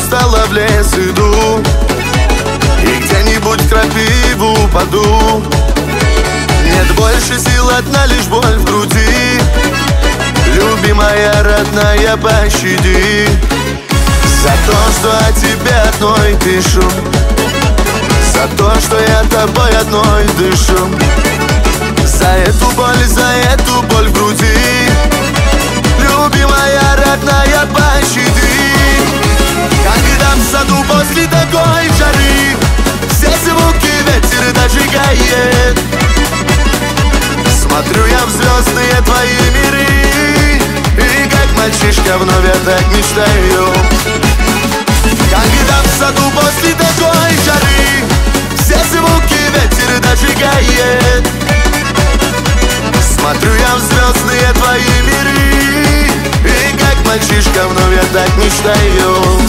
устала, в лес иду и где-нибудь в крапиву упаду. Нет больше сил, одна лишь боль в груди. Любимая, родная, пощади за то, что о тебе одной пишу, за то, что я тобой одной дышу. За эту боль в груди. Любимая, родная, пощади. Когда в саду после такой жары все звуки ветер дожигает, смотрю я в звездные твои миры, и как мальчишка вновь я так мечтаю. Когда в саду после такой жары все звуки ветер дожигает, смотрю я в звездные твои миры, и как мальчишка вновь я так мечтаю.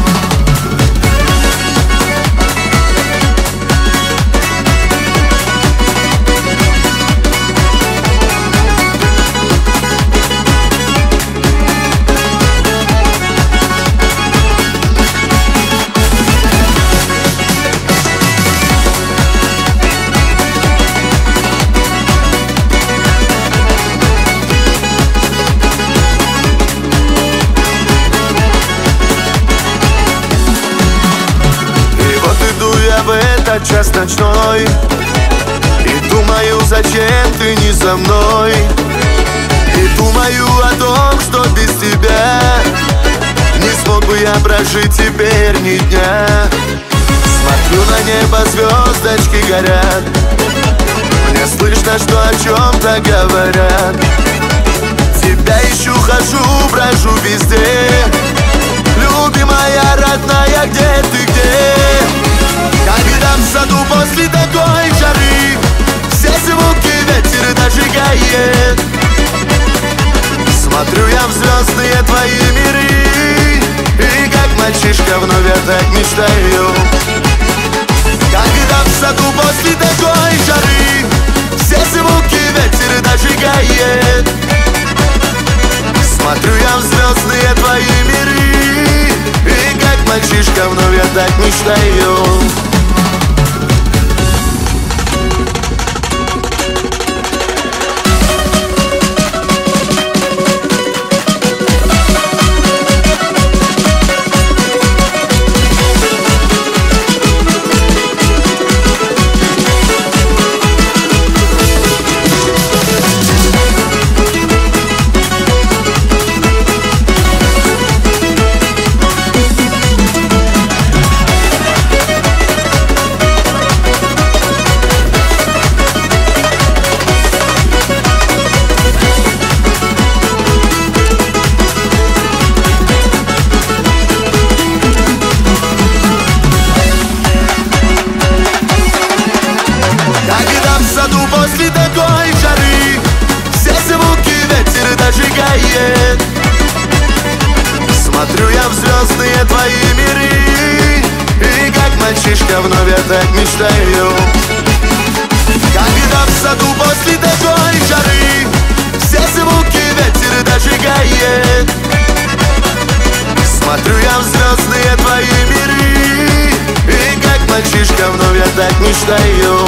В этот час ночной и думаю, зачем ты не со мной. И думаю о том, что без тебя не смог бы я прожить теперь ни дня. Смотрю на небо, звездочки горят, мне слышно, что о чем-то говорят. Тебя ищу, хожу, брожу везде. Любимая, родная, где ты, где? Когда в саду после такой жары все звуки ветер дожигает, смотрю я в звездные твои миры, и как мальчишка вновь я так мечтаю. Когда в саду после такой жары все звуки ветер дожигает, смотрю я в звездные твои миры, и как мальчишка вновь я так мечтаю. После такой жары все звуки ветер дожигает, смотрю я в звездные твои миры, и как мальчишка вновь я так мечтаю. Когда в саду после такой жары все звуки ветер дожигает, смотрю я в звездные твои миры, и как мальчишка вновь я так мечтаю.